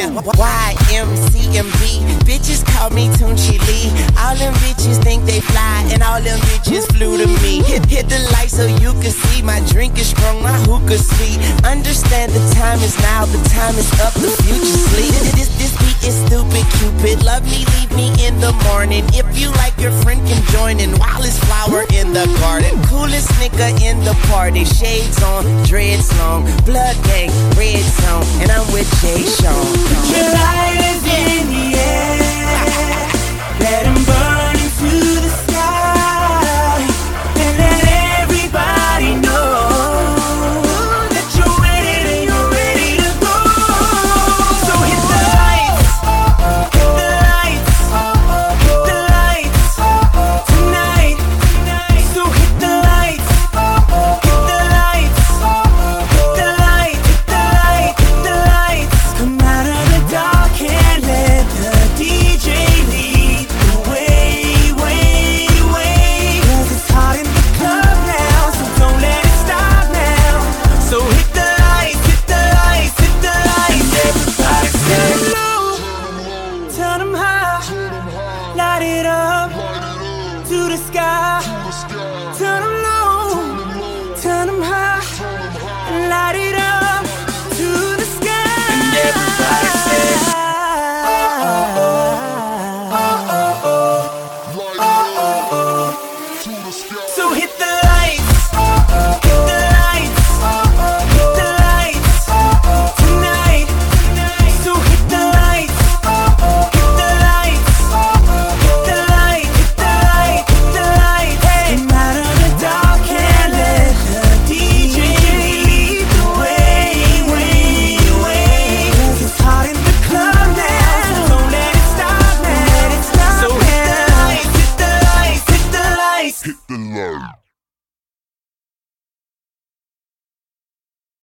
Yeah, YMCMB. Bitches call me Tunchi Lee. All them bitches think they fly, and all them bitches flew to me. Hit the light so you can see. My drink is strong, my hookah sweet. Understand the time is now, the time is up, the future sleep. This beat is stupid, Cupid. Love me, leave me in the morning. If you like, your friend can join in. Wildest flower in the garden. Coolest nigga in the party. Shades on, dreads long. Blood gang, red zone. And I'm with Jay Sean.